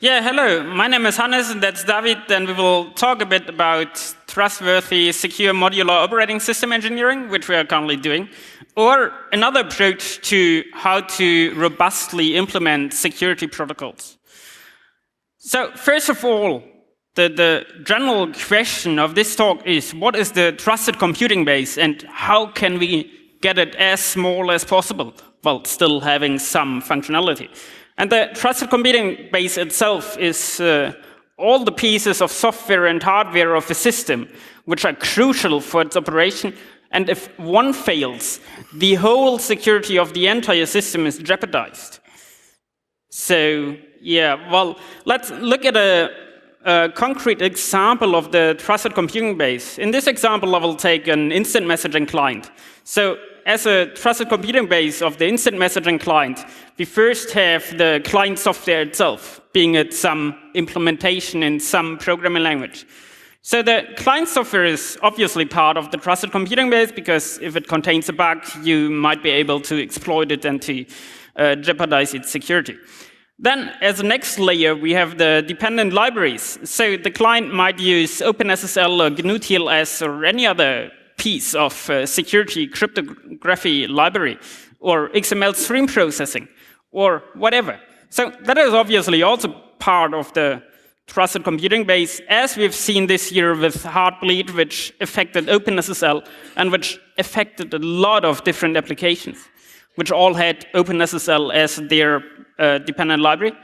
Yeah, hello. My name is Hannes, and that's David, and we will talk a bit about trustworthy, secure modular operating system engineering, which we are currently doing, or another approach to how to robustly implement security protocols. So first of all, the general question of this talk is, what is the trusted computing base, and how can we get it as small as possible, while still having some functionality? And the trusted computing base itself is all the pieces of software and hardware of a system which are crucial for its operation. And if one fails, the whole security of the entire system is jeopardized. So, yeah, well, let's look at a concrete example of the trusted computing base. In this example, I will take an instant messaging client. So, as a trusted computing base of the instant messaging client, we first have the client software itself, being it some implementation in some programming language. So the client software is obviously part of the trusted computing base, because if it contains a bug, you might be able to exploit it and to jeopardize its security. Then, as a next layer, we have the dependent libraries. So the client might use OpenSSL or GNU-TLS or any other piece of security cryptography library, or XML stream processing, or whatever. So that is obviously also part of the trusted computing base, as we've seen this year with Heartbleed, which affected OpenSSL, and which affected a lot of different applications, which all had OpenSSL as their dependent library.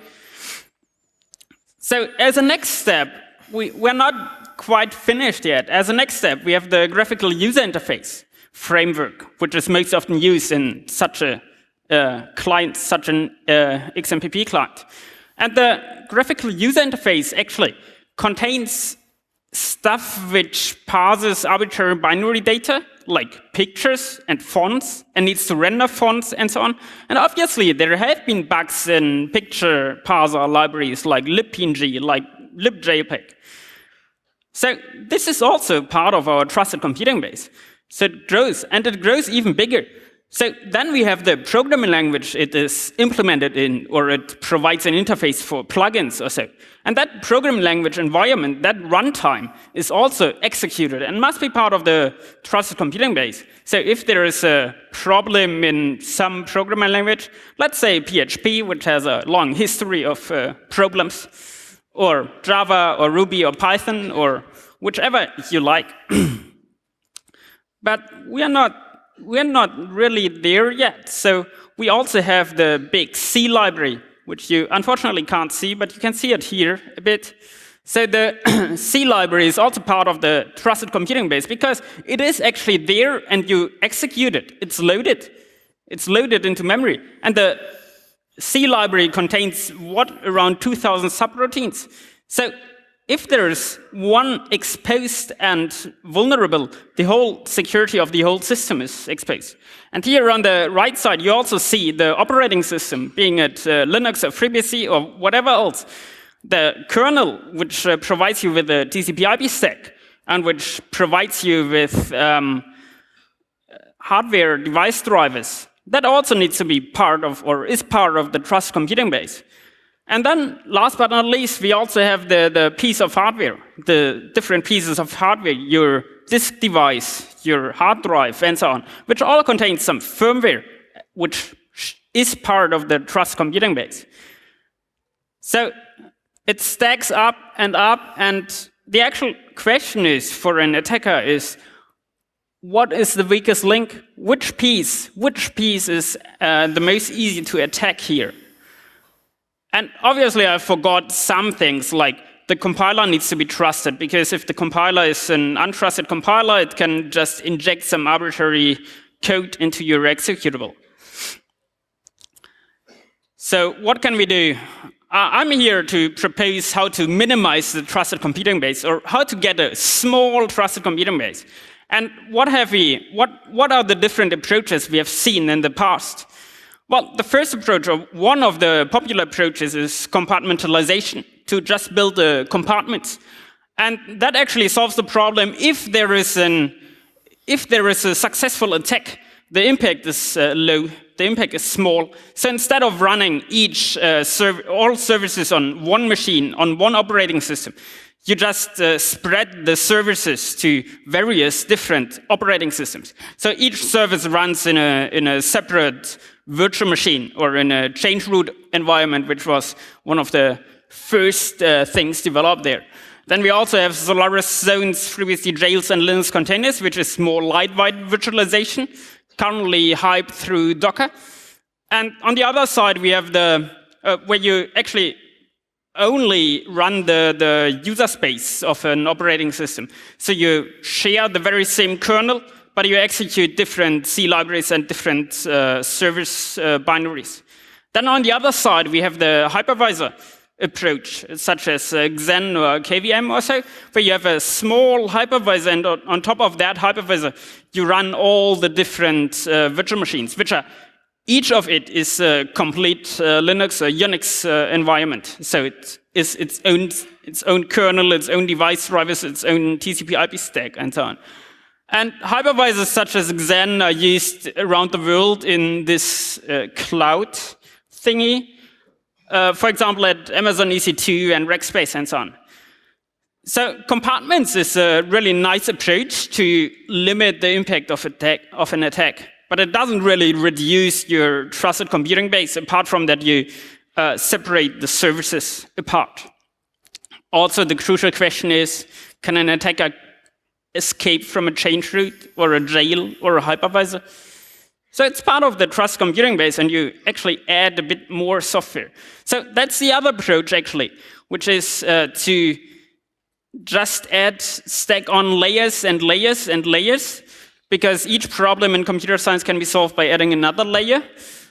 So as a next step, we're not quite finished yet. As a next step, we have the graphical user interface framework, which is most often used in such a client, such an XMPP client. And the graphical user interface actually contains stuff which parses arbitrary binary data, like pictures and fonts, and needs to render fonts and so on. And obviously, there have been bugs in picture parser libraries like libpng, like libjpeg. So this is also part of our trusted computing base. So it grows, and it grows even bigger. So then we have the programming language it is implemented in, or it provides an interface for plugins or so. And that programming language environment, that runtime, is also executed and must be part of the trusted computing base. So if there is a problem in some programming language, let's say PHP, which has a long history of problems, or Java, or Ruby, or Python, or whichever you like. But we're not really there yet. So we also have the big C library, which you unfortunately can't see, but you can see it here a bit. So the C library is also part of the trusted computing base, because it is actually there and you execute it. It's loaded. It's loaded into memory. And the C library contains, around 2,000 subroutines. So if there is one exposed and vulnerable, the whole security of the whole system is exposed. And here on the right side, you also see the operating system, being it Linux or FreeBSD or whatever else. The kernel, which provides you with a TCP/IP stack, and which provides you with hardware device drivers. That also needs to be part of, or is part of, the trusted computing base. And then, last but not least, we also have the piece of hardware, the different pieces of hardware, your disk device, your hard drive, and so on, which all contain some firmware, which is part of the trusted computing base. So it stacks up, and the actual question is, for an attacker, is, what is the weakest link? Which piece is the most easy to attack here? And obviously, I forgot some things, like the compiler needs to be trusted, because if the compiler is an untrusted compiler, it can just inject some arbitrary code into your executable. So what can we do? I'm here to propose how to minimize the trusted computing base, or how to get a small trusted computing base. And what are the different approaches we have seen in the past? Well, the first approach, or one of the popular approaches, is compartmentalization, to just build compartments. And that actually solves the problem if there is a successful attack. the impact is low, the impact is small. So instead of running all services on one machine, on one operating system, you just spread the services to various different operating systems. So each service runs in a separate virtual machine or in a change root environment, which was one of the first things developed there. Then we also have Solaris Zones, FreeBSD jails, and Linux containers, which is more lightweight virtualization, currently hyped through Docker. And on the other side, we have the where you actually only run the user space of an operating system. So you share the very same kernel, but you execute different C libraries and different service binaries. Then on the other side, we have the hypervisor approach, such as Xen or KVM or so, where you have a small hypervisor, and on top of that hypervisor, you run all the different virtual machines, which are each of it is a complete Linux or Unix environment. So it is its own kernel, its own device drivers, its own TCP/IP stack, and so on. And hypervisors such as Xen are used around the world in this cloud thingy. For example, at Amazon EC2 and Rackspace and so on. So compartments is a really nice approach to limit the impact of an attack. But it doesn't really reduce your trusted computing base, apart from that you separate the services apart. Also, the crucial question is, can an attacker escape from a change root or a jail or a hypervisor? So it's part of the trust computing base, and you actually add a bit more software. So that's the other approach, actually, which is to just stack on layers and layers and layers, because each problem in computer science can be solved by adding another layer.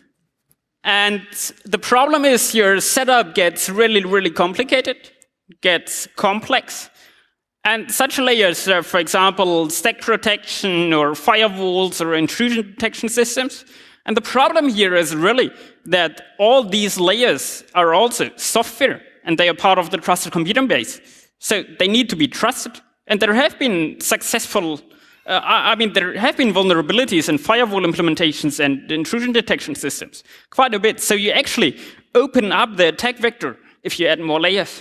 And the problem is your setup gets really, really complicated, gets complex. And such layers are, for example, stack protection or firewalls or intrusion detection systems. And the problem here is really that all these layers are also software, and they are part of the trusted computing base. So they need to be trusted. And there have been successful there have been vulnerabilities in firewall implementations and intrusion detection systems, quite a bit. So you actually open up the attack vector if you add more layers.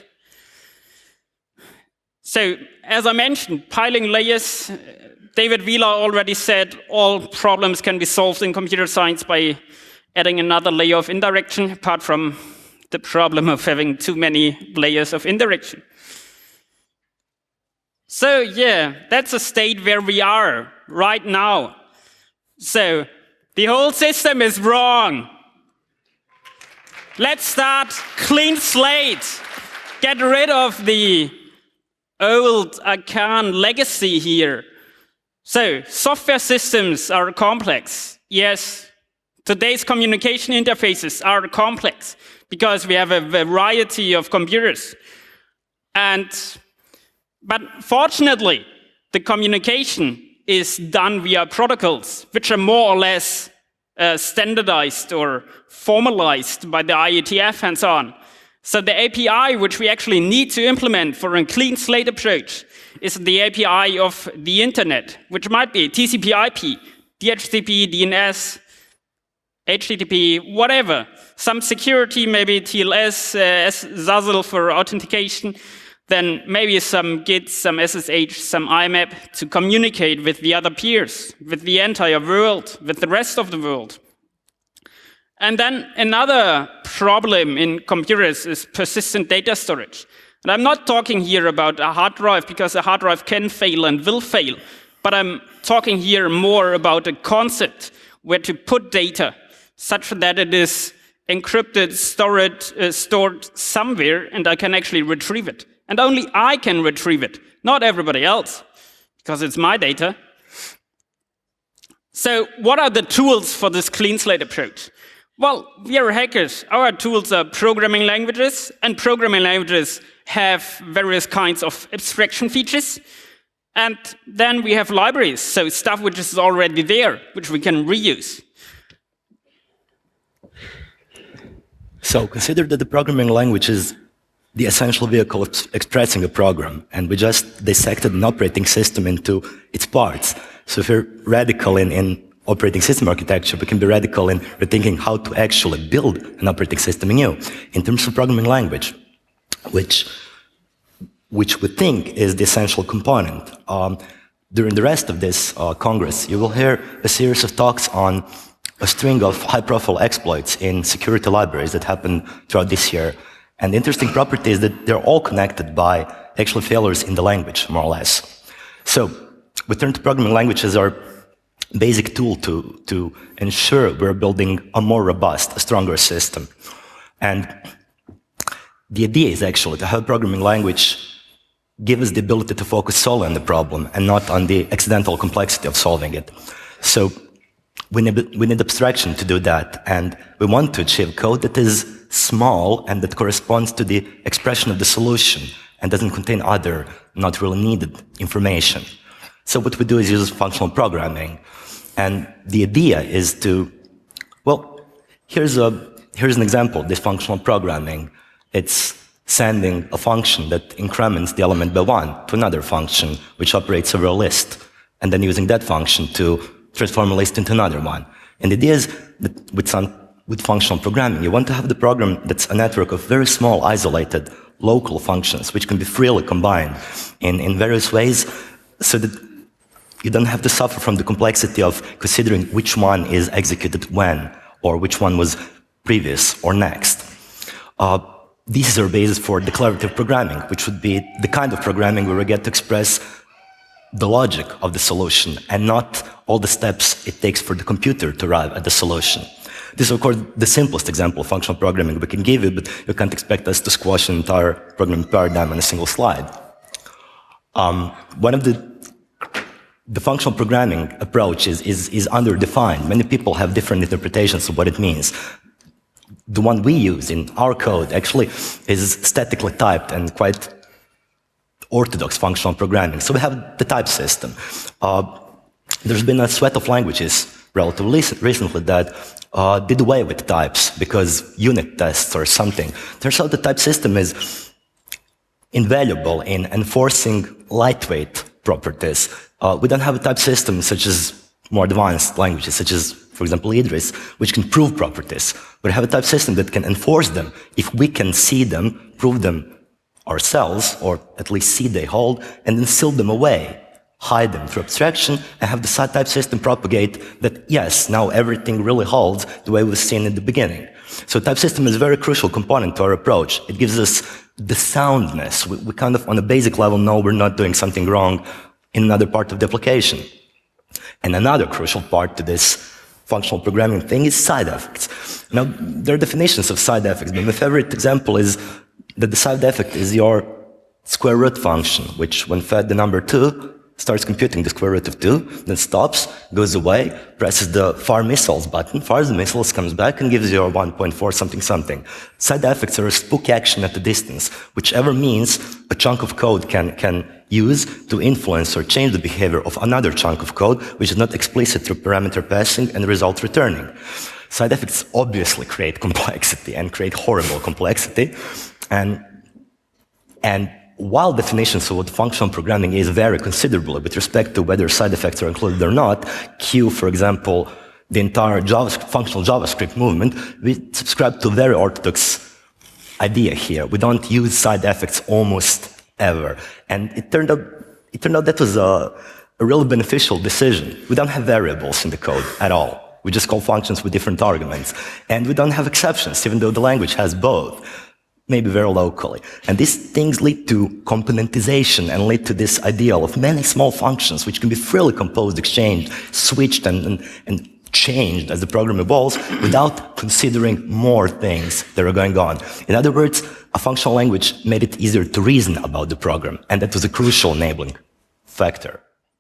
So as I mentioned, piling layers, David Wheeler already said all problems can be solved in computer science by adding another layer of indirection, apart from the problem of having too many layers of indirection. So yeah, that's a state where we are right now. So the whole system is wrong. Let's start clean slate. Get rid of the old archaic legacy here. So software systems are complex. Yes, today's communication interfaces are complex because we have a variety of computers. But fortunately, the communication is done via protocols, which are more or less standardized or formalized by the IETF and so on. So the API which we actually need to implement for a clean slate approach is the API of the internet, which might be TCP/IP, DHCP, DNS, HTTP, whatever. Some security, maybe TLS, SSL for authentication. Then maybe some Git, some SSH, some IMAP to communicate with the other peers, with the entire world, with the rest of the world. And then another problem in computers is persistent data storage. And I'm not talking here about a hard drive, because a hard drive can fail and will fail. But I'm talking here more about a concept where to put data such that it is encrypted, stored somewhere, and I can actually retrieve it. And only I can retrieve it, not everybody else, because it's my data. So what are the tools for this clean slate approach? Well, we are hackers. Our tools are programming languages, and programming languages have various kinds of abstraction features. And then we have libraries, so stuff which is already there, which we can reuse. So consider that the programming language is the essential vehicle of expressing a program, and we just dissected an operating system into its parts. So if you're radical in operating system architecture, we can be radical in rethinking how to actually build an operating system anew in terms of programming language, which we think is the essential component. During the rest of this Congress, you will hear a series of talks on a string of high-profile exploits in security libraries that happened throughout this year. And the interesting property is that they're all connected by actual failures in the language, more or less. So we turn to programming language as our basic tool to ensure we're building a more robust, a stronger system. And the idea is actually to have programming language give us the ability to focus solely on the problem and not on the accidental complexity of solving it. So we need abstraction to do that, and we want to achieve code that is small and that corresponds to the expression of the solution and doesn't contain other, not really needed information. So what we do is use functional programming. And the idea is to, well, here's an example of this functional programming. It's sending a function that increments the element by 1 to another function, which operates over a list, and then using that function to transform a list into another one. And the idea is that with functional programming, you want to have the program that's a network of very small, isolated, local functions, which can be freely combined in various ways, so that you don't have to suffer from the complexity of considering which one is executed when, or which one was previous or next. This is our basis for declarative programming, which would be the kind of programming where we get to express the logic of the solution and not all the steps it takes for the computer to arrive at the solution. This is, of course, the simplest example of functional programming we can give you, but you can't expect us to squash an entire programming paradigm on a single slide. One of the functional programming approach is underdefined. Many people have different interpretations of what it means. The one we use in our code actually is statically typed and quite orthodox functional programming. So we have the type system. There's been a sweat of languages relatively recently that did away with types because unit tests or something. Turns out the type system is invaluable in enforcing lightweight properties. We don't have a type system such as more advanced languages, such as, for example, Idris, which can prove properties. We have a type system that can enforce them if we can see them, prove them ourselves, or at least see they hold, and then seal them away, hide them through abstraction, and have the type system propagate that, yes, now everything really holds the way we've seen in the beginning. So type system is a very crucial component to our approach. It gives us the soundness. We kind of, on a basic level, know we're not doing something wrong in another part of the application. And another crucial part to this functional programming thing is side effects. Now, there are definitions of side effects, but my favorite example is that the side effect is your square root function, which when fed the number 2, starts computing the square root of 2, then stops, goes away, presses the fire missiles button, fires the missiles, comes back and gives you a 1.4 something something. Side effects are a spook action at a distance, whichever means a chunk of code can use to influence or change the behavior of another chunk of code, which is not explicit through parameter passing and result returning. Side effects obviously create complexity and create horrible complexity. And while definitions of what functional programming is vary considerably with respect to whether side effects are included or not, Q, for example, the entire functional JavaScript movement, we subscribe to a very orthodox idea here. We don't use side effects almost ever. And it turned out that was a really beneficial decision. We don't have variables in the code at all. We just call functions with different arguments. And we don't have exceptions, even though the language has both, maybe very locally. And these things lead to componentization and lead to this ideal of many small functions which can be freely composed, exchanged, switched, and changed as the program evolves without considering more things that are going on. In other words, a functional language made it easier to reason about the program, and that was a crucial enabling factor.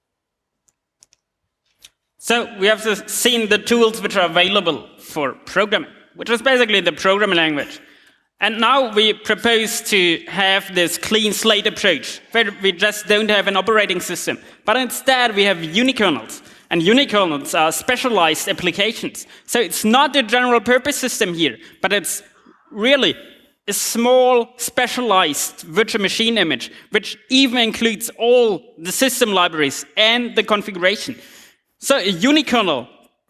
So we have seen the tools which are available for programming, which is basically the programming language. And now we propose to have this clean slate approach, where we just don't have an operating system, but instead we have unikernels. And unikernels are specialized applications. So it's not a general purpose system here, but it's really a small, specialized virtual machine image, which even includes all the system libraries and the configuration. So a unikernel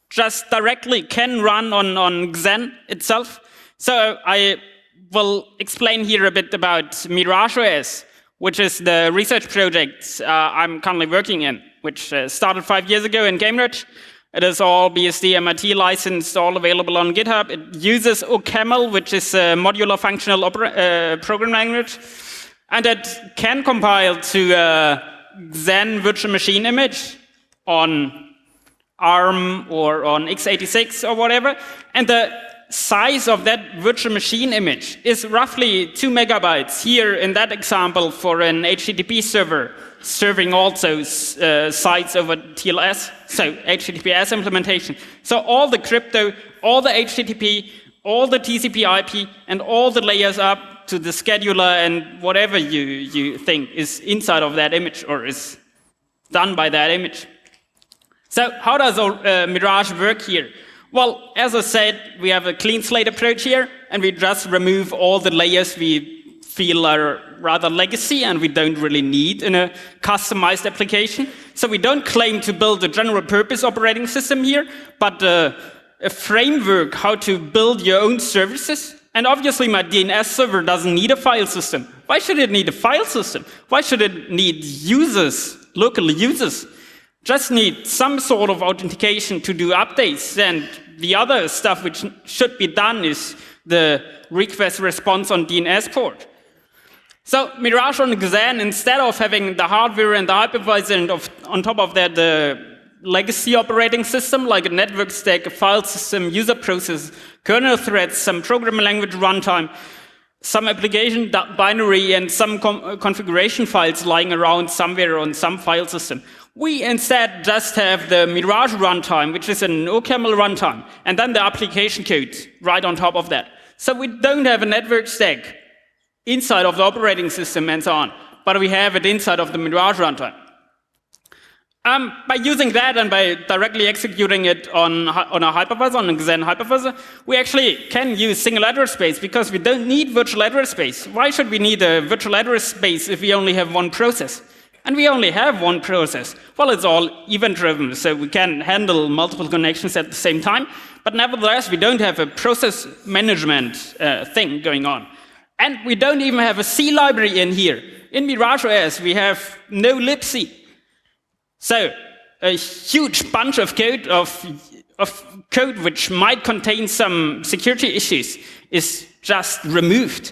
just directly can run on Xen itself. So I will explain here a bit about MirageOS, which is the research project I'm currently working in, which started 5 years ago in Cambridge. It is all BSD MIT licensed, all available on GitHub. It uses OCaml, which is a modular functional program language. And it can compile to a Xen virtual machine image on ARM or on x86 or whatever. And the size of that virtual machine image is roughly 2 megabytes here in that example for an HTTP server serving also sites over TLS, so HTTPS implementation. So all the crypto, all the HTTP, all the TCP IP, and all the layers up to the scheduler and whatever you think is inside of that image or is done by that image. So how does Mirage work here? Well, as I said, we have a clean slate approach here, and we just remove all the layers we feel are rather legacy and we don't really need in a customized application. So we don't claim to build a general purpose operating system here, but a framework how to build your own services. And obviously my DNS server doesn't need a file system. Why should it need a file system? Why should it need users, local users? Just need some sort of authentication to do updates, and the other stuff which should be done is the request response on DNS port. So Mirage on Xen, instead of having the hardware and the hypervisor and on top of that the legacy operating system like a network stack, a file system, user process, kernel threads, some programming language runtime, some application binary and some configuration files lying around somewhere on some file system. We instead just have the Mirage runtime, which is an OCaml runtime, and then the application code right on top of that. So we don't have a network stack inside of the operating system and so on, but we have it inside of the Mirage runtime. By using that and by directly executing it on a hypervisor, on a Xen hypervisor, we actually can use single address space because we don't need virtual address space. Why should we need a virtual address space if we only have one process? And we only have one process. Well, it's all event-driven, so we can handle multiple connections at the same time, but nevertheless, we don't have a process management thing going on. And we don't even have a C library in here. In MirageOS, we have no libc. So a huge bunch of code of code which might contain some security issues is just removed.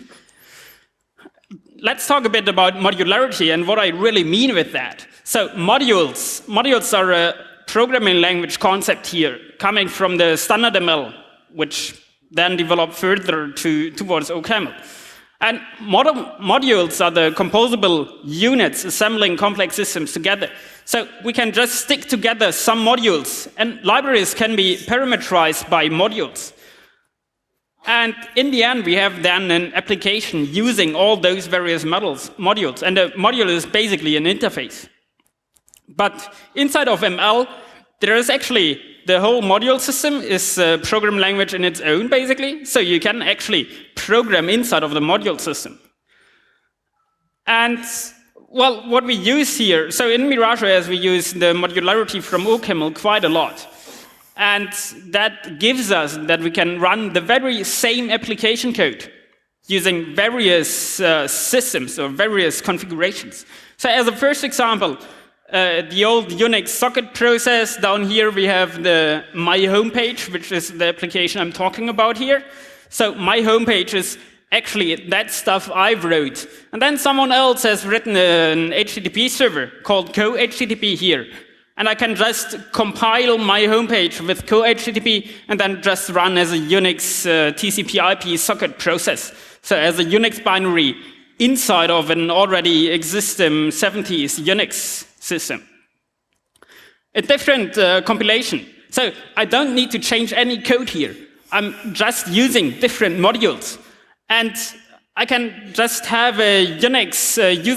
Let's talk a bit about modularity and what I really mean with that. So modules are a programming language concept here, coming from the standard ML, which then developed further towards OCaml. And modules are the composable units assembling complex systems together. So we can just stick together some modules, and libraries can be parameterized by modules. And in the end, we have then an application using all those various modules. And a module is basically an interface. But inside of ML, there is actually the whole module system is a program language in its own, basically. So you can actually program inside of the module system. And, well, what we use here, so in MirageOS, we use the modularity from OCaml quite a lot. And that gives us that we can run the very same application code using various systems or various configurations. So as a first example, the old Unix socket process. Down here we have the My Homepage, which is the application I'm talking about here. So My Homepage is actually that stuff I wrote. And then someone else has written an HTTP server called co-HTTP here. And I can just compile My Homepage with co-HTTP and then just run as a Unix TCP/IP socket process. So as a Unix binary inside of an already existing 70s Unix system. A different compilation. So I don't need to change any code here. I'm just using different modules. And I can just have a Unix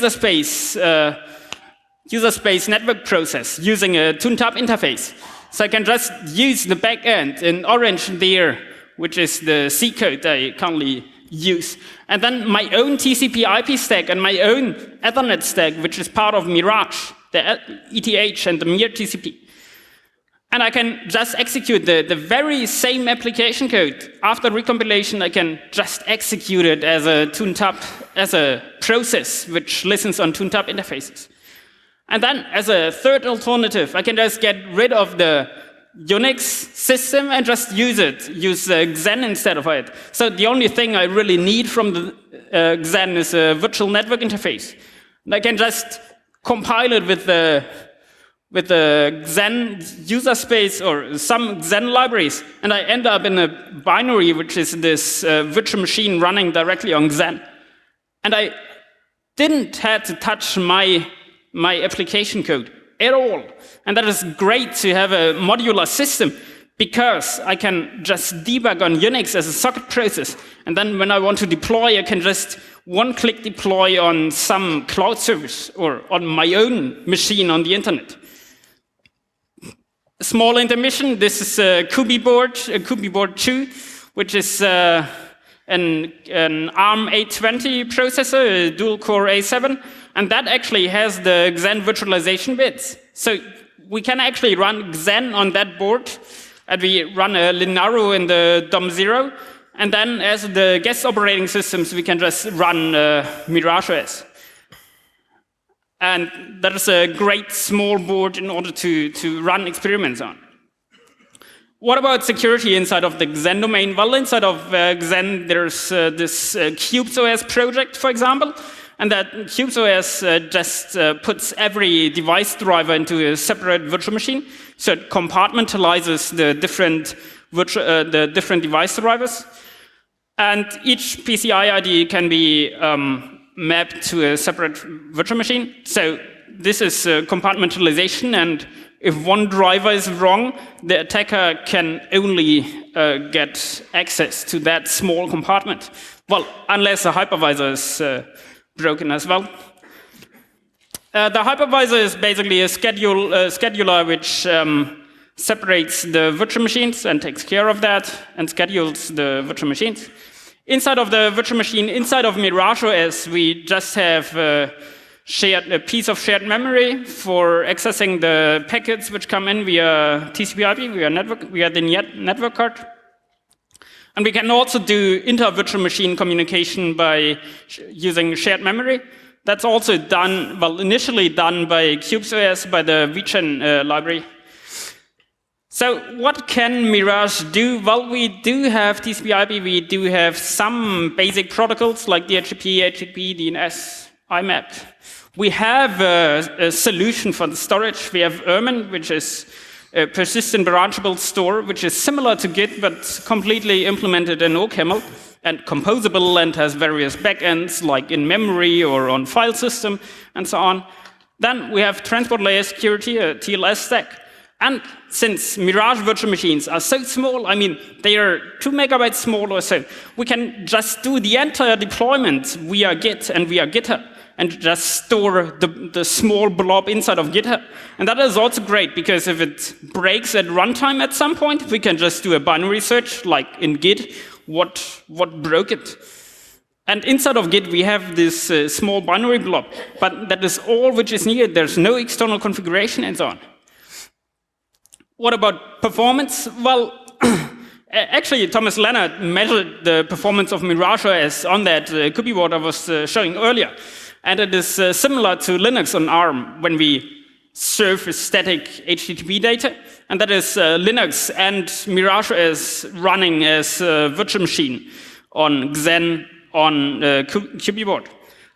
user space network process using a ToonTab interface. So I can just use the backend in orange there, which is the C code I currently use. And then my own TCP/IP stack and my own Ethernet stack, which is part of Mirage, the ETH and the MirTCP. And I can just execute the very same application code. After recompilation, I can just execute it as a ToonTab, as a process which listens on ToonTab interfaces. And then, as a third alternative, I can just get rid of the Unix system and just use Xen instead of it. So the only thing I really need from the Xen is a virtual network interface. And I can just compile it with the Xen user space or some Xen libraries, and I end up in a binary, which is this virtual machine running directly on Xen. And I didn't have to touch my application code at all. And that is great to have a modular system, because I can just debug on Unix as a socket process. And then when I want to deploy, I can just one-click deploy on some cloud service or on my own machine on the internet. Small intermission, this is a Kubi-board 2, which is an ARM 820 processor, a dual-core A7, and that actually has the Xen virtualization bits. So we can actually run Xen on that board, and we run a Linaro in the DOM0, and then as the guest operating systems, we can just run MirageOS. And that is a great small board in order to run experiments on. What about security inside of the Xen domain? Well, inside of Xen, there's this CubesOS project, for example, and that CubesOS just puts every device driver into a separate virtual machine, so it compartmentalizes the different device drivers, and each PCI ID can be mapped to a separate virtual machine. So this is compartmentalization, and if one driver is wrong, the attacker can only get access to that small compartment. Well, unless the hypervisor is broken as well. The hypervisor is basically a scheduler which separates the virtual machines and takes care of that and schedules the virtual machines. Inside of the virtual machine, inside of MirageOS, we just have a piece of shared memory for accessing the packets which come in via TCP/IP, via the network card. And we can also do inter-virtual machine communication by using shared memory. That's also done, well, initially done by CubesOS, by the vChain library. So what can Mirage do? Well, we do have TCP/IP, we do have some basic protocols like DHCP, HTTP, DNS, IMAP. We have a solution for the storage. We have Ermin, which is a persistent branchable store, which is similar to Git, but completely implemented in OCaml and composable and has various backends, like in memory or on file system, and so on. Then we have transport layer security, a TLS stack. And since Mirage virtual machines are so small, I mean, they are 2 megabytes small or so, we can just do the entire deployment via Git and via GitHub and just store the small blob inside of GitHub. And that is also great, because if it breaks at runtime at some point, we can just do a binary search, like in Git, what broke it. And inside of Git, we have this small binary blob, but that is all which is needed. There's no external configuration and so on. What about performance? Well, actually, Thomas Leonard measured the performance of MirageOS on that Kubi board I was showing earlier. And it is similar to Linux on ARM when we serve static HTTP data. And that is Linux and MirageOS running as a virtual machine on Xen on Kubi board.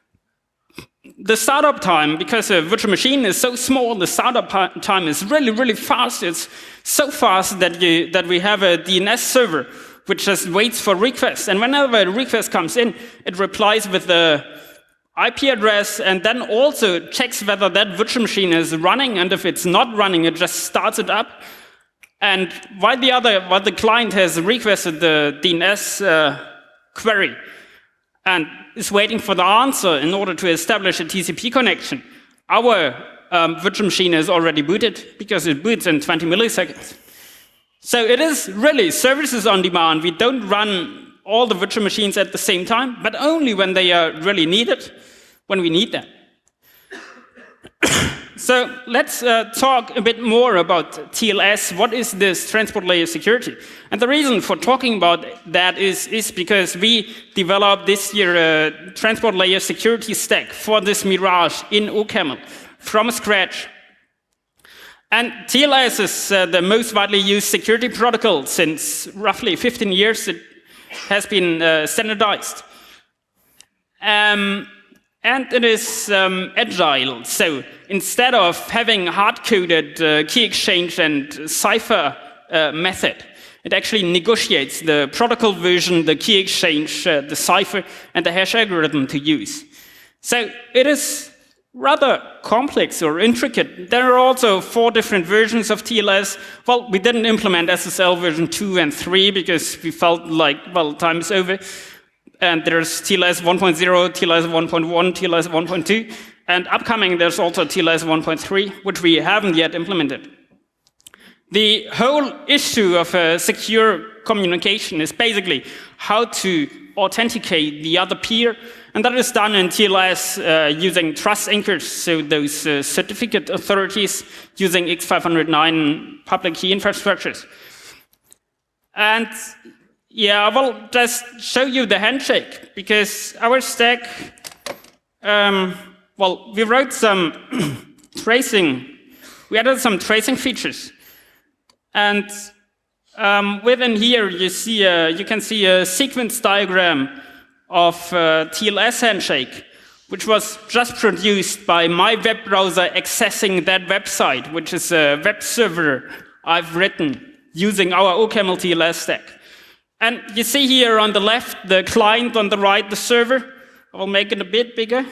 The startup time, because a virtual machine is so small, the startup time is really, really fast. It's so fast that we have a DNS server which just waits for requests. And whenever a request comes in, it replies with the IP address and then also checks whether that virtual machine is running. And if it's not running, it just starts it up. And while the client has requested the DNS query, and is waiting for the answer in order to establish a TCP connection, our virtual machine is already booted, because it boots in 20 milliseconds. So it is really services on demand. We don't run all the virtual machines at the same time, but only when they are really needed, when we need them. So So let's talk a bit more about TLS. What is this transport layer security? And the reason for talking about that is because we developed this year a transport layer security stack for this Mirage in OCaml from scratch. And TLS is the most widely used security protocol since roughly 15 years. It has been standardized. And it is agile. So instead of having hard-coded key exchange and cipher method, it actually negotiates the protocol version, the key exchange, the cipher, and the hash algorithm to use. So it is rather complex or intricate. There are also 4 different versions of TLS. Well, we didn't implement SSL version 2 and 3 because we felt like, well, time is over. And there's TLS 1.0, TLS 1.1, TLS 1.2, and upcoming there's also TLS 1.3, which we haven't yet implemented. The whole issue of secure communication is basically how to authenticate the other peer, and that is done in TLS using trust anchors, so those certificate authorities using X509 public key infrastructures. And yeah, I will just show you the handshake, because our stack, well, we wrote some tracing, we added some tracing features. And within here, you can see a sequence diagram of TLS handshake, which was just produced by my web browser accessing that website, which is a web server I've written using our OCaml TLS stack. And you see here on the left, the client, on the right, the server. I will make it a bit bigger.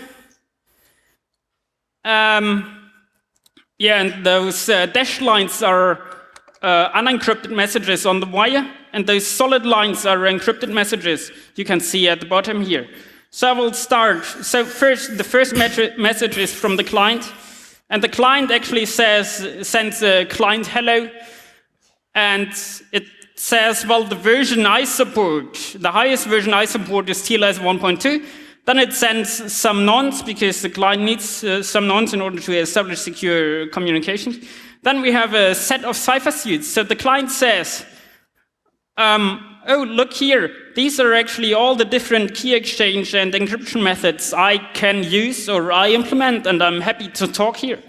Yeah, and those dashed lines are unencrypted messages on the wire, and those solid lines are encrypted messages you can see at the bottom here. So I will start. So first, the first message is from the client, and the client actually sends a client hello, and it says, well, the version I support, the highest version I support is TLS 1.2. Then it sends some nonce, because the client needs some nonce in order to establish secure communications. Then we have a set of cipher suites. So the client says, oh, look here, these are actually all the different key exchange and encryption methods I can use or I implement, and I'm happy to talk here.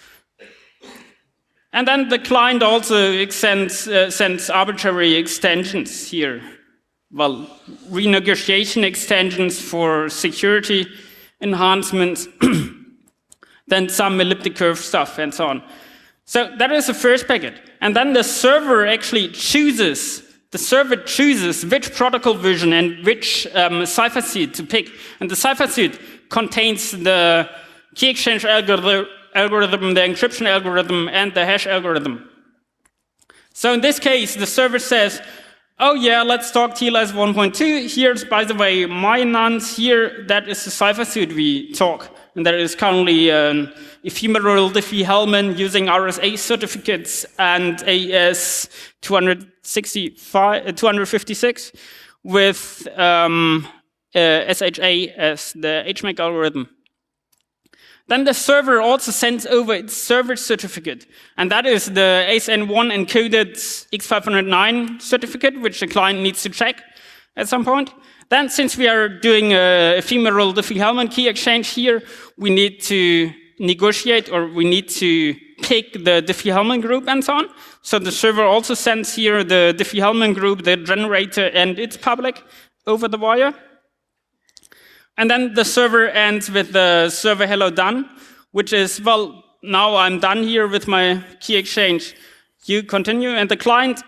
And then the client also sends arbitrary extensions here. Well, renegotiation extensions for security enhancements, then some elliptic curve stuff and so on. So that is the first packet. And then the server actually chooses which protocol version and which cipher suite to pick. And the cipher suite contains the key exchange algorithm, the encryption algorithm, and the hash algorithm. So in this case, the server says, oh yeah, let's talk TLS 1.2. Here's, by the way, my nonce here. That is the cipher suite we talk. And there is currently an ephemeral Diffie-Hellman using RSA certificates and AES 256 with SHA as the HMAC algorithm. Then the server also sends over its server certificate, and that is the ASN1 encoded X509 certificate, which the client needs to check at some point. Then, since we are doing ephemeral Diffie-Hellman key exchange here, we need to negotiate, or we need to pick the Diffie-Hellman group and so on. So the server also sends here the Diffie-Hellman group, the generator, and its public over the wire. And then the server ends with the server hello done, which is, well, now I'm done here with my key exchange. You continue, and the client,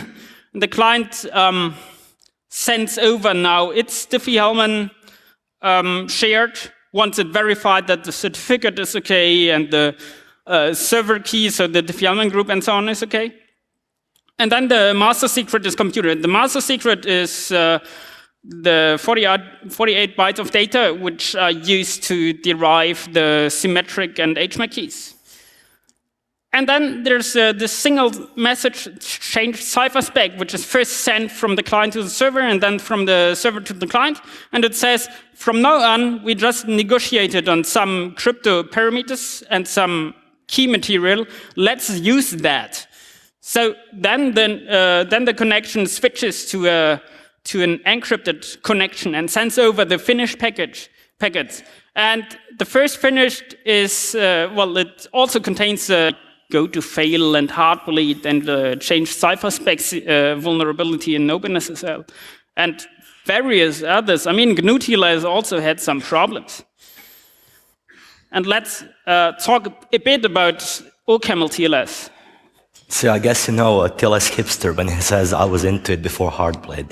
sends over now its Diffie-Hellman shared, once it verified that the certificate is okay and the server key, so the Diffie-Hellman group and so on is okay. And then the master secret is computed. The master secret is the 48 bytes of data, which are used to derive the symmetric and HMAC keys. And then there's the single message change cipher spec, which is first sent from the client to the server and then from the server to the client. And it says, from now on, we just negotiated on some crypto parameters and some key material. Let's use that. So then the connection switches to an encrypted connection and sends over the finished packets. And the first finished is, it also contains go to fail and heartbleed and change cipher specs vulnerability in OpenSSL. And various others. I mean, GNU TLS also had some problems. And let's talk a bit about OCaml TLS. So I guess you know a TLS hipster when he says, I was into it before Heartbleed.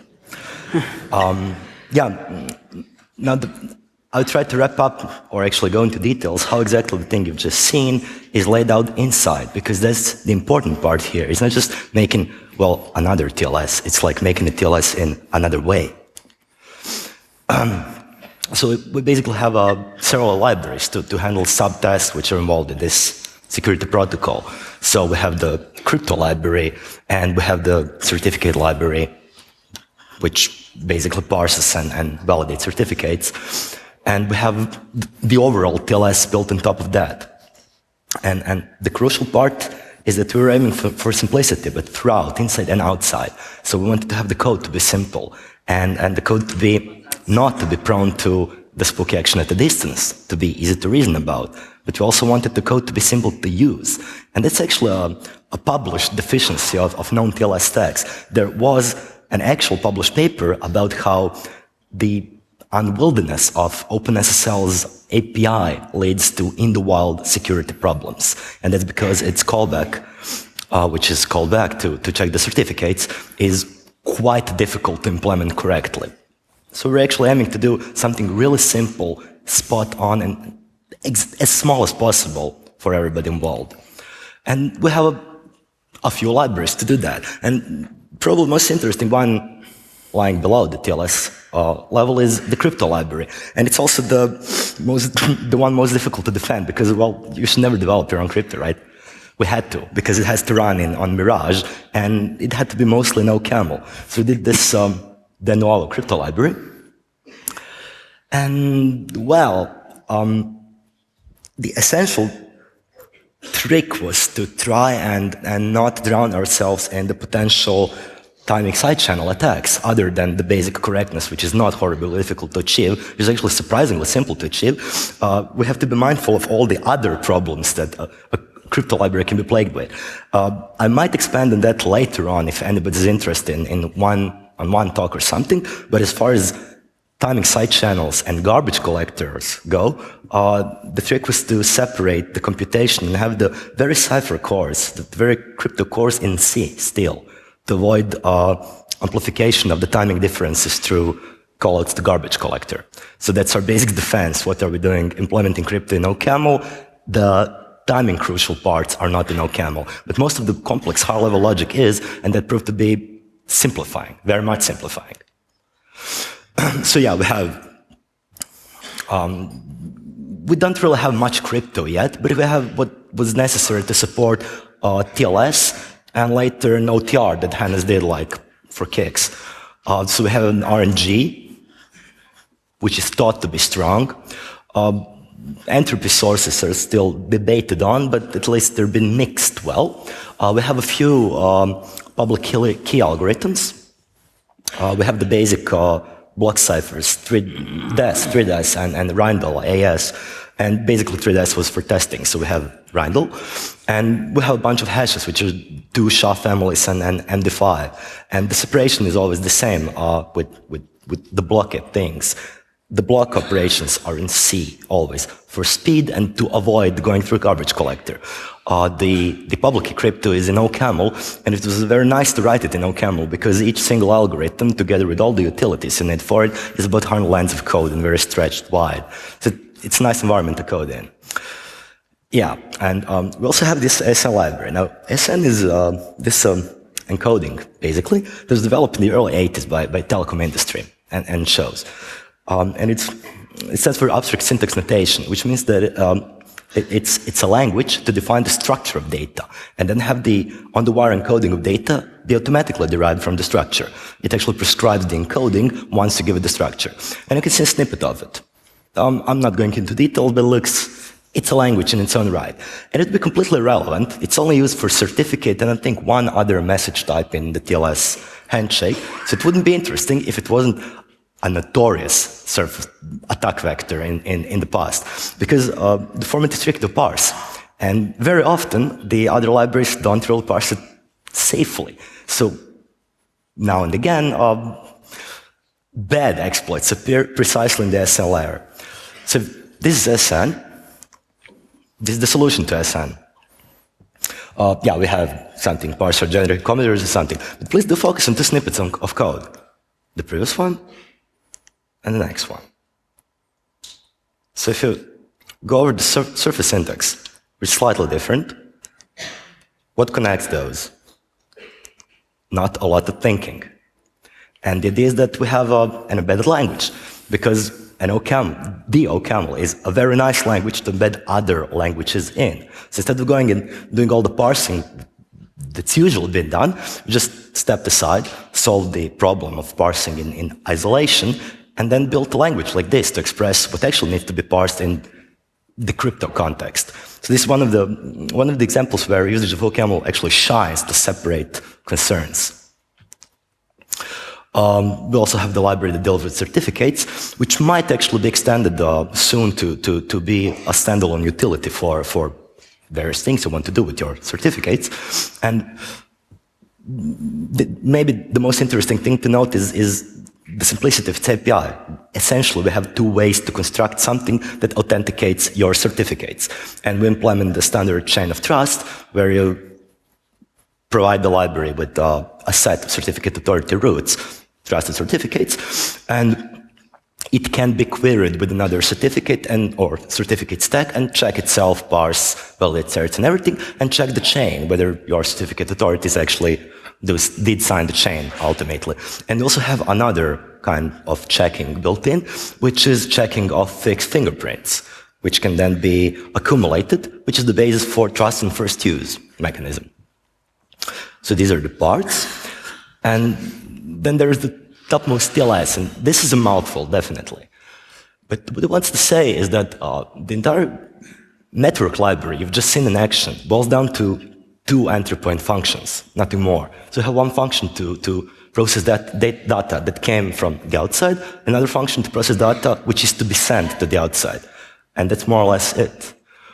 Now I'll try to wrap up, or actually go into details, how exactly the thing you've just seen is laid out inside, because that's the important part here. It's not just making, another TLS. It's like making a TLS in another way. So we basically have several libraries to handle subtasks which are involved in this security protocol. So we have the crypto library, and we have the certificate library, which basically parses and validates certificates. And we have the overall TLS built on top of that. And the crucial part is that we're aiming for simplicity, but throughout, inside and outside. So we wanted to have the code to be simple, and the code to be not to be prone to the spooky action at a distance, to be easy to reason about. But we also wanted the code to be simple to use. And that's actually a published deficiency of known TLS stacks. There was an actual published paper about how the unwieldiness of OpenSSL's API leads to in-the-wild security problems. And that's because its callback, which is callback to check the certificates, is quite difficult to implement correctly. So we're actually aiming to do something really simple, spot on, and as small as possible for everybody involved. And we have a few libraries to do that. And probably the most interesting one lying below the TLS level is the crypto library. And it's also the one most difficult to defend because, you should never develop your own crypto, right? We had to, because it has to run on Mirage, and it had to be mostly in OCaml. So we did this Denualo crypto library. And, the essential trick was to try and not drown ourselves in the potential timing side channel attacks, other than the basic correctness, which is not horribly difficult to achieve. It's actually surprisingly simple to achieve. We have to be mindful of all the other problems that a crypto library can be plagued with. I might expand on that later on if anybody's interested in one talk or something, but as far as timing side channels and garbage collectors go, the trick was to separate the computation and have the very cipher cores, the very crypto cores in C still, to avoid amplification of the timing differences through callouts to garbage collector. So that's our basic defense. What are we doing? Implementing crypto in OCaml. The timing crucial parts are not in OCaml, but most of the complex high-level logic is, and that proved to be simplifying, very much simplifying. So yeah, we don't really have much crypto yet, but we have what was necessary to support TLS and later an OTR that Hannes did for kicks. So we have an RNG, which is thought to be strong. Entropy sources are still debated on, but at least they've been mixed well. We have a few public key algorithms. We have the basic block ciphers, 3DES and Reindl AS. And basically 3DES was for testing, so we have Reindl. And we have a bunch of hashes, which are two SHA families and MD5. And the separation is always the same with the blockade things. The block operations are in C, always, for speed and to avoid going through garbage collector. The public key crypto is in OCaml, and it was very nice to write it in OCaml because each single algorithm, together with all the utilities in it for it, is about 100 lines of code and very stretched wide. So it's a nice environment to code in. Yeah, and we also have this SN library. Now, SN is this encoding, basically, that was developed in the early 80s by telecom industry and shows. And it stands for abstract syntax notation, which means that it's a language to define the structure of data and then have the on-the-wire encoding of data be automatically derived from the structure. It actually prescribes the encoding once you give it the structure. And you can see a snippet of it. I'm not going into detail, but it looks it's a language in its own right. And it'd be completely irrelevant. It's only used for certificate and I think one other message type in the TLS handshake. So it wouldn't be interesting if it wasn't a notorious sort of attack vector in the past. Because the format is tricky to parse. And very often, the other libraries don't really parse it safely. So now and again, bad exploits appear precisely in the SN layer. So this is SN. This is the solution to SN. Yeah, we have something, parser, generic commentators or something. But please do focus on two snippets of code. The previous one and the next one. So if you go over the surface syntax, which is slightly different, what connects those? Not a lot of thinking. And the idea is that we have an embedded language, because the OCaml is a very nice language to embed other languages in. So instead of going and doing all the parsing that's usually been done, we just stepped aside, solved the problem of parsing in isolation, and then built a language like this to express what actually needs to be parsed in the crypto context. So this is one of the examples where usage of OCaml actually shines to separate concerns. We also have the library that deals with certificates, which might actually be extended soon to be a standalone utility for various things you want to do with your certificates. And maybe the most interesting thing to note is the simplicity of its API. Essentially, we have two ways to construct something that authenticates your certificates. And we implement the standard chain of trust, where you provide the library with a set of certificate authority roots, trusted certificates, and it can be queried with another certificate or certificate stack and check itself, parse, validate certs and everything, and check the chain, whether your certificate authorities actually did sign the chain ultimately. And we also have another kind of checking built in, which is checking of fixed fingerprints, which can then be accumulated, which is the basis for trust and first use mechanism. So these are the parts. And then there is the topmost TLS, and this is a mouthful, definitely. But what it wants to say is that the entire network library you've just seen in action boils down to two entry point functions, nothing more. So you have one function to process that data that came from the outside, another function to process data which is to be sent to the outside. And that's more or less it.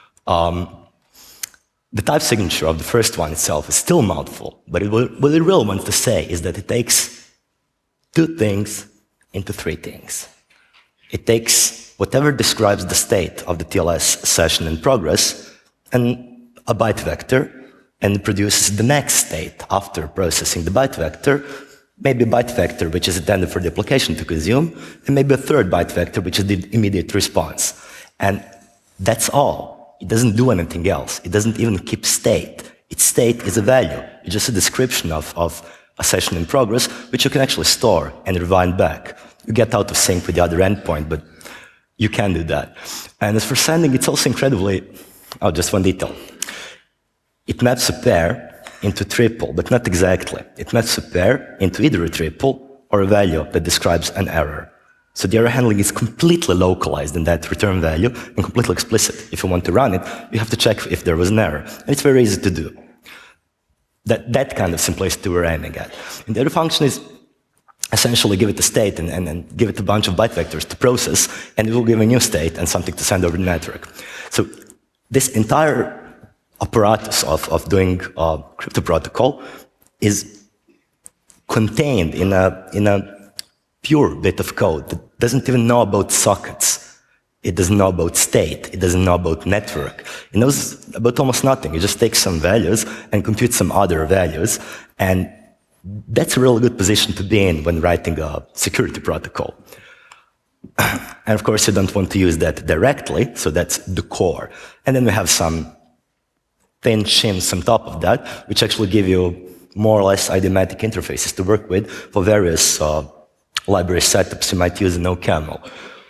The type signature of the first one itself is still a mouthful, but what it really wants to say is that it takes two things into three things. It takes whatever describes the state of the TLS session in progress and a byte vector, and produces the next state after processing the byte vector, maybe a byte vector which is intended for the application to consume, and maybe a third byte vector which is the immediate response. And that's all. It doesn't do anything else. It doesn't even keep state. Its state is a value. It's just a description of a session in progress, which you can actually store and rewind back. You get out of sync with the other endpoint, but you can do that. And as for sending, it's also incredibly... Oh, just one detail. It maps a pair into triple, but not exactly. It maps a pair into either a triple or a value that describes an error. So the error handling is completely localized in that return value and completely explicit. If you want to run it, you have to check if there was an error. And it's very easy to do. That kind of simplicity we're aiming at. And the other function is essentially give it a state and give it a bunch of byte vectors to process, and it will give a new state and something to send over the network. So this entire apparatus of doing crypto protocol is contained in a pure bit of code that doesn't even know about sockets. It doesn't know about state. It doesn't know about network. It knows about almost nothing. It just takes some values and computes some other values. And that's a really good position to be in when writing a security protocol. And of course, you don't want to use that directly, so that's the core. And then we have some thin shims on top of that, which actually give you more or less idiomatic interfaces to work with for various library setups you might use in OCaml.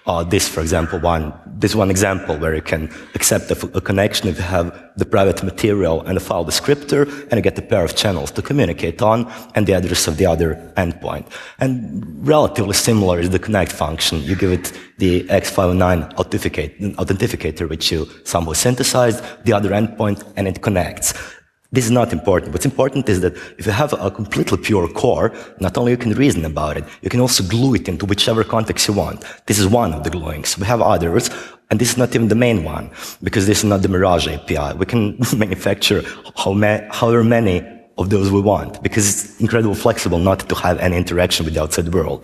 This, for example, this one example where you can accept a connection if you have the private material and a file descriptor, and you get a pair of channels to communicate on, and the address of the other endpoint. And relatively similar is the connect function. You give it the X509 authenticator, which you somehow synthesized, the other endpoint, and it connects. This is not important. What's important is that if you have a completely pure core, not only you can reason about it, you can also glue it into whichever context you want. This is one of the gluings. We have others, and this is not even the main one, because this is not the Mirage API. We can manufacture however many of those we want, because it's incredibly flexible not to have any interaction with the outside world.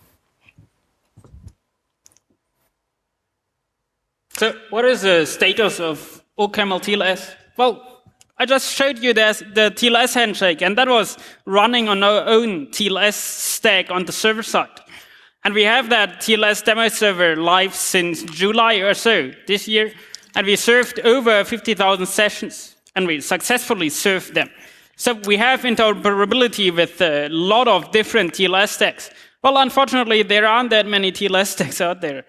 So what is the status of OCaml TLS? Well, I just showed you the TLS handshake, and that was running on our own TLS stack on the server side. And we have that TLS demo server live since July or so this year, and we served over 50,000 sessions, and we successfully served them. So we have interoperability with a lot of different TLS stacks. Well, unfortunately, there aren't that many TLS stacks out there.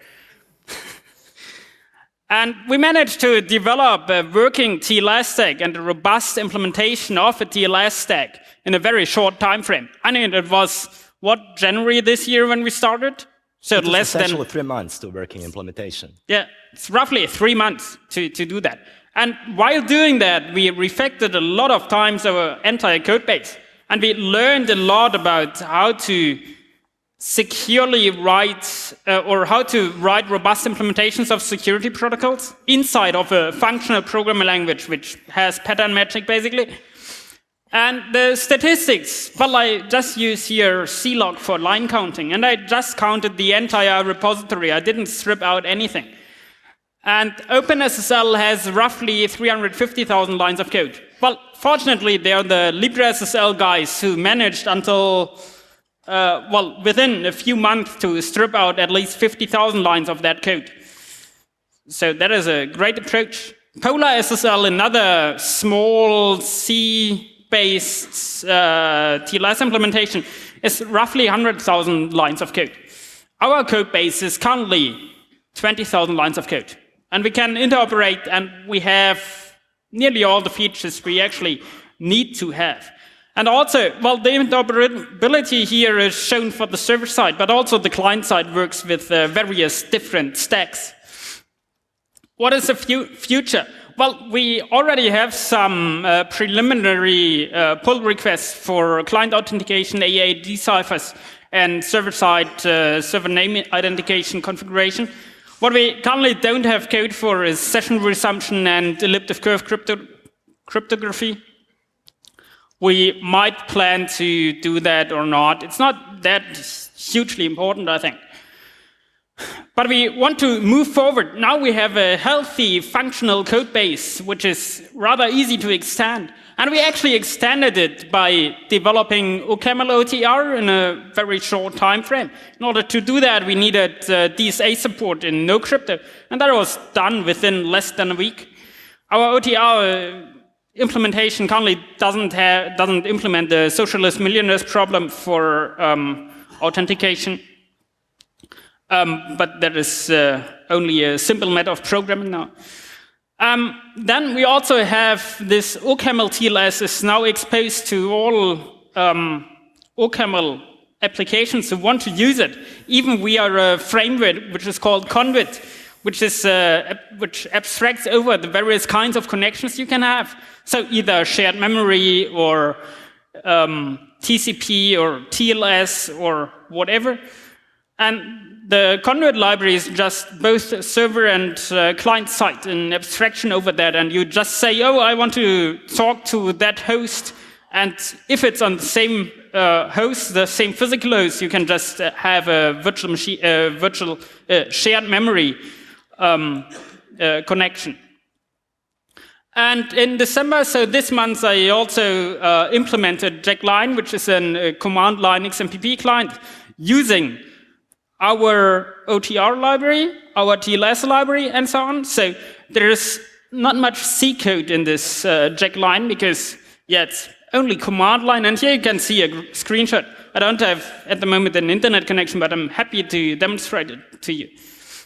And we managed to develop a working TLS stack and a robust implementation of a TLS stack in a very short time frame. I mean, it was, January this year when we started? So it less than... essentially 3 months to working implementation. Yeah, it's roughly 3 months to do that. And while doing that, we refactored a lot of times our entire code base. And we learned a lot about how to securely write, or how to write robust implementations of security protocols inside of a functional programming language which has pattern matching, basically. And the statistics, well, I just use here CLOG for line counting, and I just counted the entire repository. I didn't strip out anything. And OpenSSL has roughly 350,000 lines of code. Well, fortunately, they are the LibreSSL guys who managed until within a few months to strip out at least 50,000 lines of that code. So that is a great approach. PolarSSL, another small C-based TLS implementation, is roughly 100,000 lines of code. Our code base is currently 20,000 lines of code. And we can interoperate, and we have nearly all the features we actually need to have. And also, well, the interoperability here is shown for the server side, but also the client side works with various different stacks. What is the future? Well, we already have some preliminary pull requests for client authentication, AAD ciphers, and server-side server name identification configuration. What we currently don't have code for is session resumption and elliptic curve cryptography. We might plan to do that or not. It's not that hugely important, I think. But we want to move forward. Now we have a healthy, functional code base, which is rather easy to extend. And we actually extended it by developing OCaml OTR in a very short time frame. In order to do that, we needed DSA support in NoCrypto, and that was done within less than a week. Our OTR implementation currently doesn't implement the socialist millionaires problem for authentication, but that is only a simple matter of programming now. Then we also have this OCaml TLS is now exposed to all OCaml applications who want to use it, even via a framework which is called Convit, which abstracts over the various kinds of connections you can have. So either shared memory or TCP or TLS or whatever. And the Convit library is just both server and client side, an abstraction over that. And you just say, oh, I want to talk to that host. And if it's on the same host, the same physical host, you can just have a virtual machine, virtual shared memory connection. And in December, so this month, I also implemented JackLine, which is a command line XMPP client, using our OTR library, our TLS library, and so on. So there is not much C code in this JackLine because, yeah, it's only command line. And here you can see a screenshot. I don't have, at the moment, an internet connection, but I'm happy to demonstrate it to you.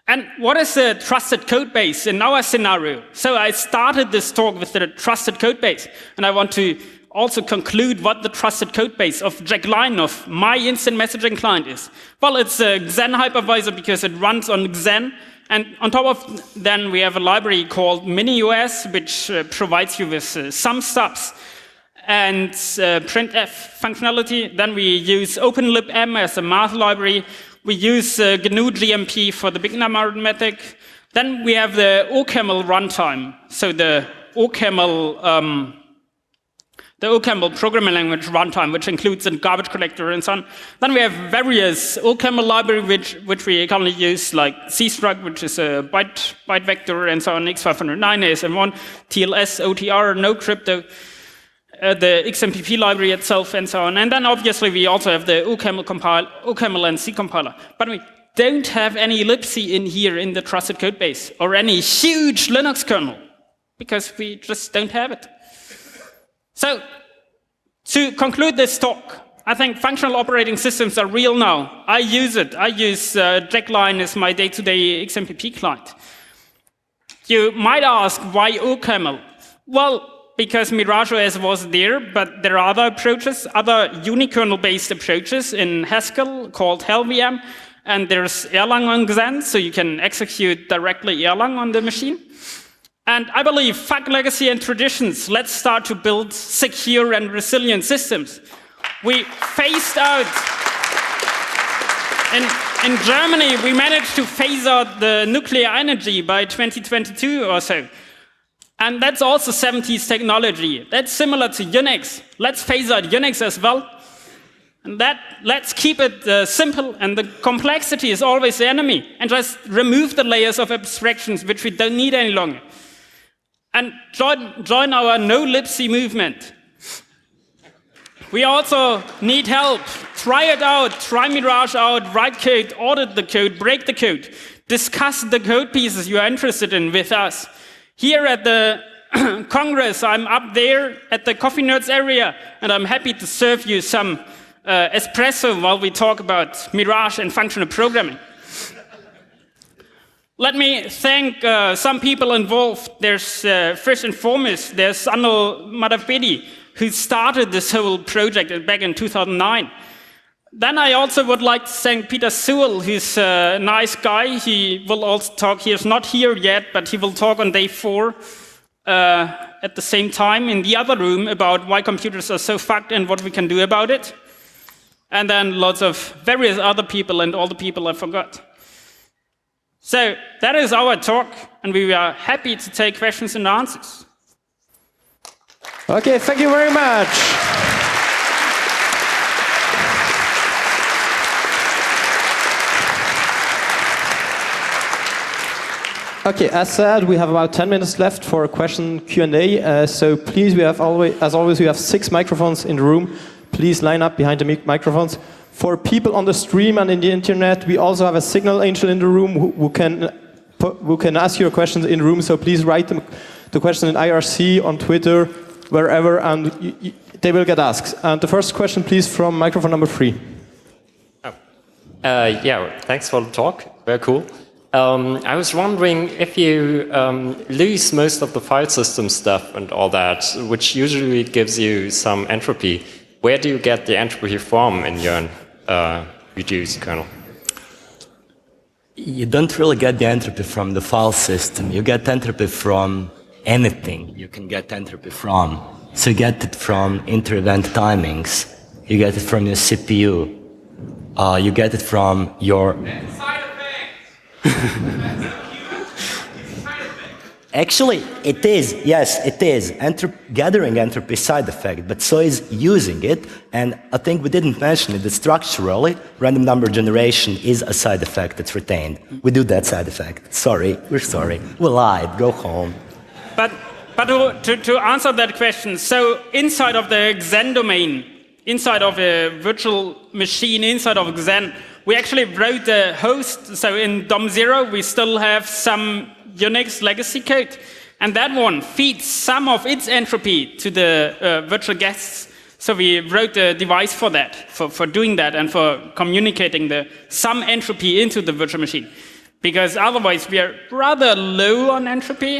And what is a trusted code base in our scenario? So I started this talk with the trusted code base, and I want to also conclude what the trusted code base of Jack Line, of my instant messaging client, is. Well, it's a Xen hypervisor because it runs on Xen, and on top of then we have a library called MiniOS, which provides you with some stubs and printf functionality. Then we use OpenLibM as a math library. We use GNU GMP for the big number arithmetic. Then we have the OCaml runtime, so the OCaml programming language runtime, which includes a garbage collector and so on. Then we have various OCaml library which we currently use, like cstruct, which is a byte vector, and so on, X509, ASM1, TLS, OTR, NoCrypto, the XMPP library itself, and so on. And then obviously we also have the OCaml and C compiler. But we don't have any libc in here in the trusted code base, or any huge Linux kernel, because we just don't have it. So, to conclude this talk, I think functional operating systems are real now. I use it. I use Jack Line as my day-to-day XMPP client. You might ask, why OCaml? Well, because MirageOS was there, but there are other approaches, other unikernel-based approaches in Haskell called HellVM, and there's Erlang on Xen, so you can execute directly Erlang on the machine. And I believe, fuck legacy and traditions, let's start to build secure and resilient systems. We phased out, in Germany, we managed to phase out the nuclear energy by 2022 or so. And that's also 70s technology. That's similar to Unix. Let's phase out Unix as well. And let's keep it simple, and the complexity is always the enemy. And just remove the layers of abstractions which we don't need any longer. And join our no-libc movement. We also need help. Try it out, try Mirage out, write code, audit the code, break the code. Discuss the code pieces you are interested in with us. Here at the Congress, I'm up there at the Coffee Nerds area, and I'm happy to serve you some espresso while we talk about Mirage and functional programming. Let me thank some people involved. There's, first and foremost, there's Anil Madhavpedi, who started this whole project back in 2009. Then I also would like to thank Peter Sewell, who's a nice guy. He will also talk. He is not here yet, but he will talk on day 4 at the same time in the other room about why computers are so fucked and what we can do about it. And then lots of various other people and all the people I forgot. So that is our talk, and we are happy to take questions and answers. Okay, thank you very much. Okay, as said, we have about 10 minutes left for a question Q&A. So please, as always, we have 6 microphones in the room. Please line up behind the microphones. For people on the stream and in the internet, we also have a signal angel in the room who can ask your questions in the room. So please write the question in IRC, on Twitter, wherever, and they will get asked. And the first question, please, from microphone number 3. Yeah, thanks for the talk. Very cool. I was wondering if you lose most of the file system stuff and all that, which usually gives you some entropy. Where do you get the entropy from in your reduced kernel? You don't really get the entropy from the file system. You get entropy from anything you can get entropy from. So you get it from inter-event timings. You get it from your CPU. You get it from your... Actually, it is. Yes, it is. Gathering entropy is side effect, but so is using it. And I think we didn't mention it, that structurally, random number generation is a side effect that's retained. We do that side effect. Sorry, we're sorry. We lied. Go home. But to answer that question, so inside of the Xen domain, inside of a virtual machine, inside of Xen, we actually wrote the host. So in DOM0, we still have some Unix legacy code, and that one feeds some of its entropy to the virtual guests. So we wrote a device for that, for doing that, and for communicating some entropy into the virtual machine. because otherwise we are rather low on entropy.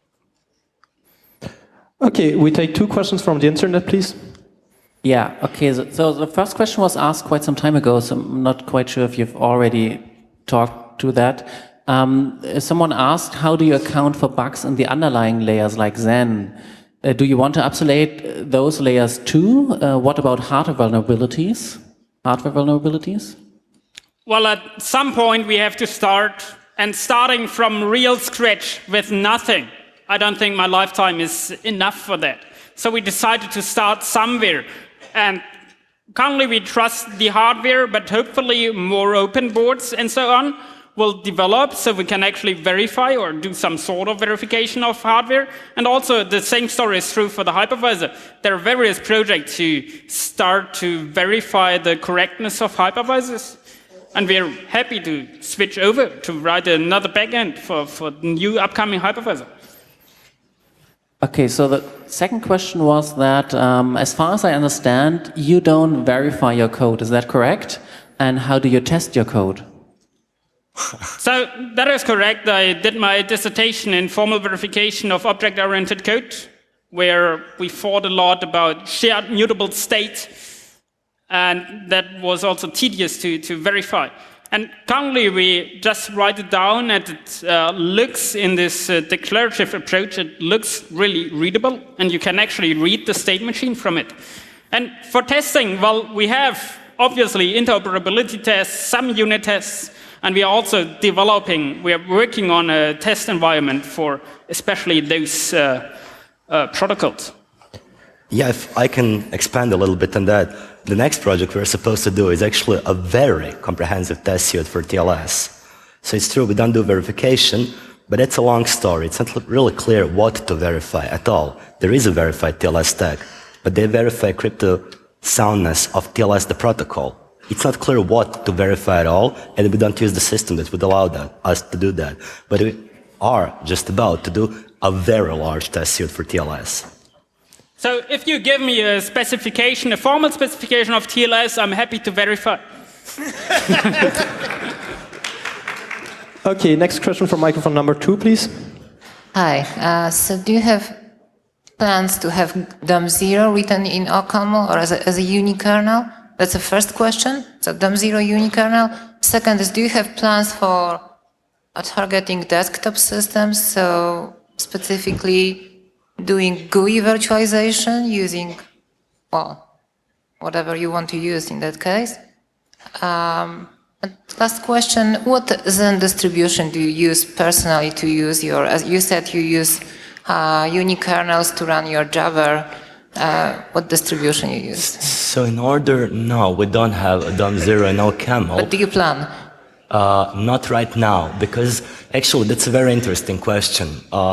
Okay, we take 2 questions from the internet, please. Yeah, okay, so the first question was asked quite some time ago, so I'm not quite sure if you've already talked to that. Someone asked, how do you account for bugs in the underlying layers like Zen? Do you want to obsolete those layers too? What about hardware vulnerabilities? Well, at some point we have to start, and starting from real scratch with nothing. I don't think my lifetime is enough for that. So we decided to start somewhere. And currently we trust the hardware, but hopefully more open boards and so on will develop so we can actually verify or do some sort of verification of hardware. And also the same story is true for the hypervisor. There are various projects to start to verify the correctness of hypervisors. And we're happy to switch over to write another backend for the new upcoming hypervisor. Okay, so the second question was that, as far as I understand, you don't verify your code. Is that correct? And how do you test your code? So that is correct. I did my dissertation in formal verification of object-oriented code, where we thought a lot about shared mutable state, and that was also tedious to verify. And currently we just write it down, and it looks in this declarative approach, it looks really readable, and you can actually read the state machine from it. And for testing, well, we have obviously interoperability tests, some unit tests, and we are also we are working on a test environment for especially those protocols. Yeah, if I can expand a little bit on that. The next project we're supposed to do is actually a very comprehensive test suite for TLS. So it's true, we don't do verification, but it's a long story. It's not really clear what to verify at all. There is a verified TLS stack, but they verify crypto soundness of TLS, the protocol. It's not clear what to verify at all, and we don't use the system that would allow us to do that. But we are just about to do a very large test suite for TLS. So if you give me a specification, a formal specification of TLS, I'm happy to verify. Okay, next question from microphone number 2, please. Hi, so do you have plans to have DOM0 written in OCaml or as a unikernel? That's the first question. So DOM0 unikernel. Second is, do you have plans for targeting desktop systems? So specifically doing GUI virtualization using, well, whatever you want to use in that case. And last question, what Zen distribution do you use personally to use your, as you said, you use unikernels to run your Java. What distribution you use? So in order, no, we don't have a DOM0 and OCaml. But do you plan? Not right now, because actually that's a very interesting question.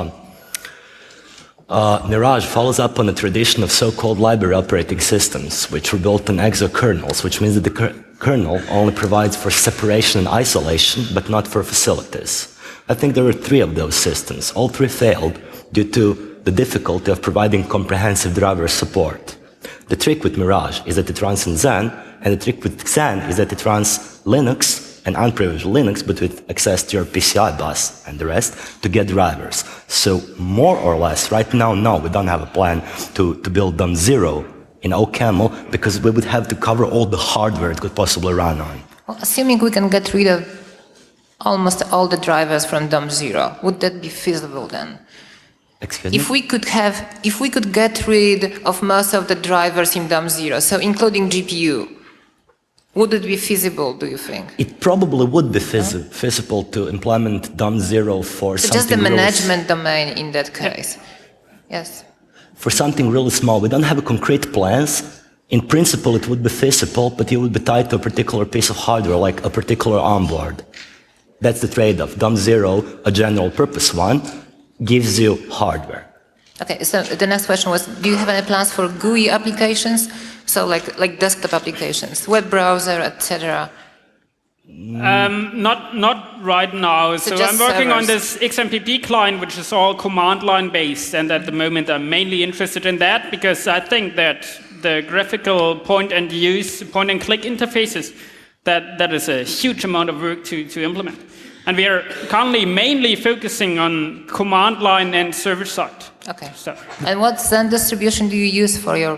Mirage follows up on the tradition of so-called library operating systems, which were built on exokernels, which means that the kernel only provides for separation and isolation, but not for facilities. I think there were 3 of those systems. All 3 failed due to the difficulty of providing comprehensive driver support. The trick with Mirage is that it runs in Zen, and the trick with Zen is that it runs Linux and unprivileged Linux, but with access to your PCI bus and the rest, to get drivers. So more or less, right now, no, we don't have a plan to build DOM0 in OCaml, because we would have to cover all the hardware it could possibly run on. Well, assuming we can get rid of almost all the drivers from DOM0, would that be feasible then? Excuse me? If we could get rid of most of the drivers in DOM0, so including GPU, would it be feasible, do you think? It probably would be feasible to implement DOM0 for So something just the really management domain in that case. Yes. for something really small. We don't have concrete plans. In principle, it would be feasible, but you would be tied to a particular piece of hardware, like a particular onboard. That's the trade-off. DOM0, a general purpose one, gives you hardware. Okay, so the next question was, do you have any plans for GUI applications? So like desktop applications, web browser, etc. Not right now. So I'm working on this XMPP client, which is all command line based, and at the moment I'm mainly interested in that because I think that the graphical point and click interfaces, that is a huge amount of work to implement. And we are currently mainly focusing on command line and server side. Okay. stuff. And what Zen distribution do you use for your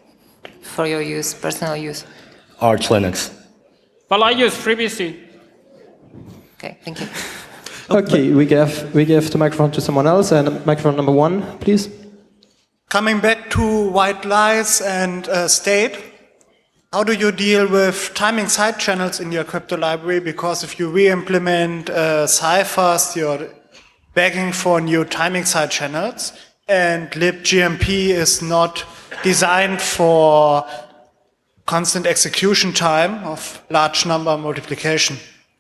use, personal use? Arch Linux. Well, I use FreeBSD. Okay, thank you. Okay, we give the microphone to someone else, and microphone number 1, please. Coming back to white lies and state, how do you deal with timing side channels in your crypto library? Because if you re-implement ciphers, you're begging for new timing side channels, and libGMP is not designed for constant execution time of large number multiplication.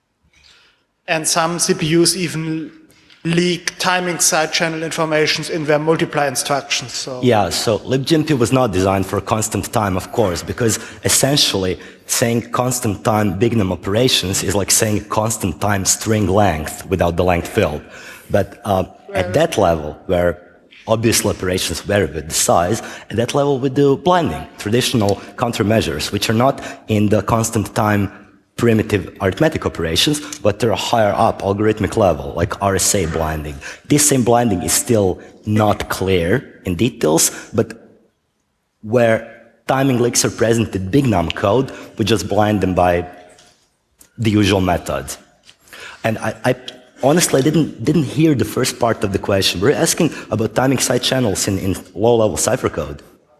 And some CPUs even leak timing side channel informations in their multiply instructions. So. Yeah, so libGMP was not designed for constant time, of course, because essentially saying constant time big num operations is like saying constant time string length without the length filled. But at that level, where obviously operations vary with the size, at that level we do blending, traditional countermeasures, which are not in the constant time primitive arithmetic operations, but they're a higher up algorithmic level, like RSA blending. This same blending is still not clear in details, but where timing leaks are present in big num code, we just blind them by the usual methods. And I honestly didn't hear the first part of the question. We're asking about timing side channels in low-level cipher code.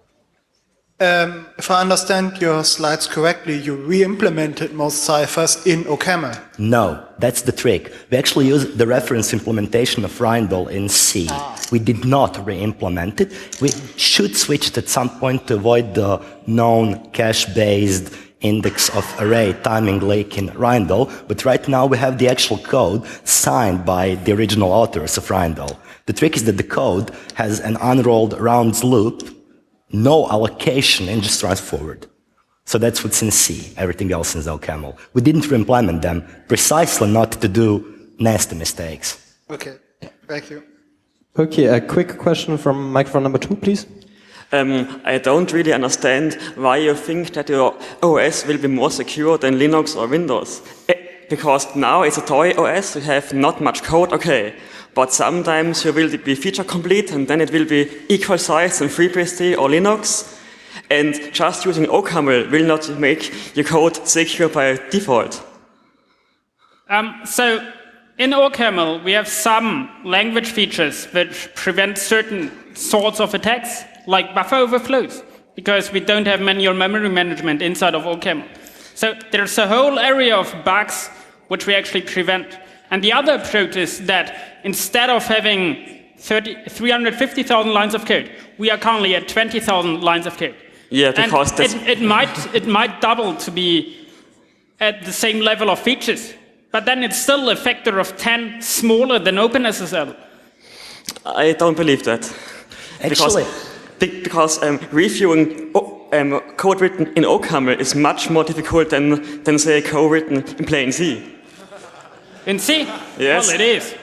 If I understand your slides correctly, you re-implemented most ciphers in OCaml. No, that's the trick. We actually use the reference implementation of Rindle in C. We did not re-implement it. We should switch it at some point to avoid the known cache-based index of array timing leak in Rindle, but right now we have the actual code signed by the original authors of Rindle. The trick is that the code has an unrolled rounds loop, no allocation, and just runs forward. So that's what's in C, everything else is OCaml. We didn't re-implement them precisely not to do nasty mistakes. Okay, thank you. Okay, a quick question from microphone number 2, please. I don't really understand why you think that your OS will be more secure than Linux or Windows. Because now it's a toy OS, you have not much code, okay. But sometimes you will be feature complete and then it will be equal size in FreeBSD or Linux. And just using OCaml will not make your code secure by default. So in OCaml, we have some language features which prevent certain sorts of attacks, like buffer overflows, because we don't have manual memory management inside of OCaml. So there's a whole area of bugs which we actually prevent. And the other approach is that instead of having 350,000 lines of code, we are currently at 20,000 lines of code. Yeah, because it might double to be at the same level of features, but then it's still a factor of 10 smaller than OpenSSL. I don't believe that. Actually, because reviewing code written in OCaml is much more difficult than say code written in plain C. In C? Yes. Well, it is.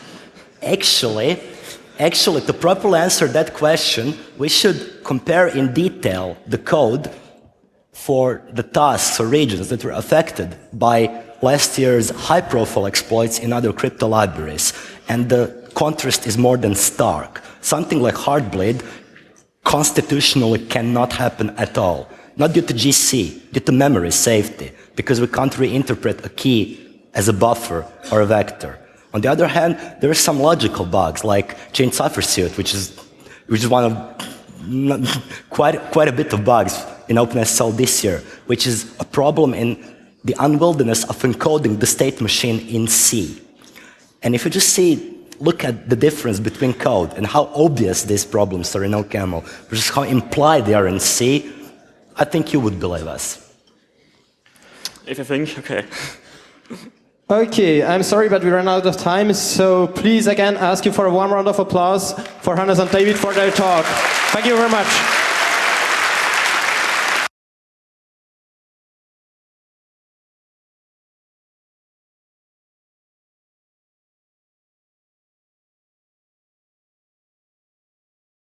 Actually, to properly answer that question, we should compare in detail the code for the tasks or regions that were affected by last year's high-profile exploits in other crypto libraries. And the contrast is more than stark. Something like Heartbleed constitutionally cannot happen at all. Not due to GC, due to memory safety, because we can't reinterpret a key as a buffer or a vector. On the other hand, there are some logical bugs, like chain cipher suit, which is one of quite a bit of bugs in OpenSSL this year, which is a problem in the unwillingness of encoding the state machine in C. And if you just look at the difference between code and how obvious these problems are in OCaml versus how implied they are in C, I think you would believe us. If you think, okay. Okay, I'm sorry, but we ran out of time, so please again ask you for a warm round of applause for Hannes and David for their talk. Thank you very much.